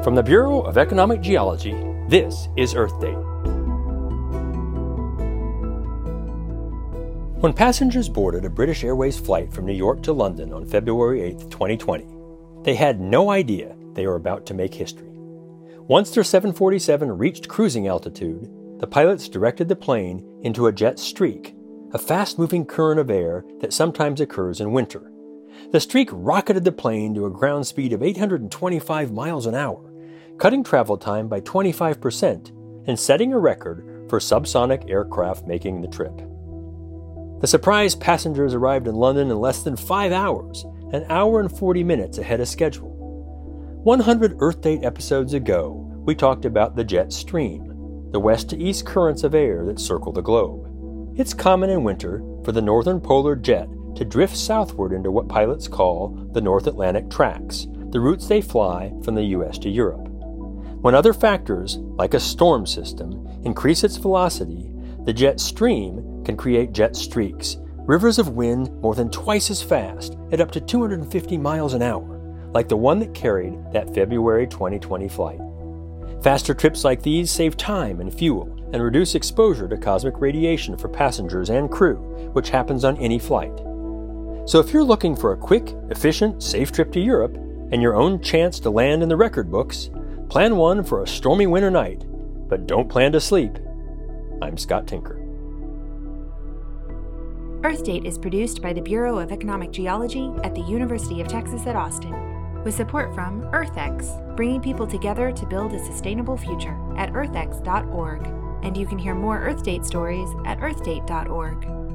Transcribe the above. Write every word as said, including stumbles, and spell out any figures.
From the Bureau of Economic Geology, this is Earth Date. When passengers boarded a British Airways flight from New York to London on February eighth, twenty twenty, they had no idea they were about to make history. Once their seven forty-seven reached cruising altitude, the pilots directed the plane into a jet streak, a fast-moving current of air that sometimes occurs in winter. The streak rocketed the plane to a ground speed of eight hundred twenty-five miles an hour, cutting travel time by twenty-five percent and setting a record for subsonic aircraft making the trip. The surprised passengers arrived in London in less than five hours, an hour and forty minutes ahead of schedule. one hundred Earth Date episodes ago, we talked about the jet stream, the west to east currents of air that circle the globe. It's common in winter for the northern polar jet to drift southward into what pilots call the North Atlantic tracks, the routes they fly from the U S to Europe. When other factors, like a storm system, increase its velocity, the jet stream can create jet streaks, rivers of wind more than twice as fast at up to two hundred fifty miles an hour, like the one that carried that February twenty twenty flight. Faster trips like these save time and fuel and reduce exposure to cosmic radiation for passengers and crew, which happens on any flight. So if you're looking for a quick, efficient, safe trip to Europe and your own chance to land in the record books, plan one for a stormy winter night, but don't plan to sleep. I'm Scott Tinker. Earth Date is produced by the Bureau of Economic Geology at the University of Texas at Austin, with support from EarthX, bringing people together to build a sustainable future at earth x dot org. And you can hear more Earth Date stories at earth date dot org.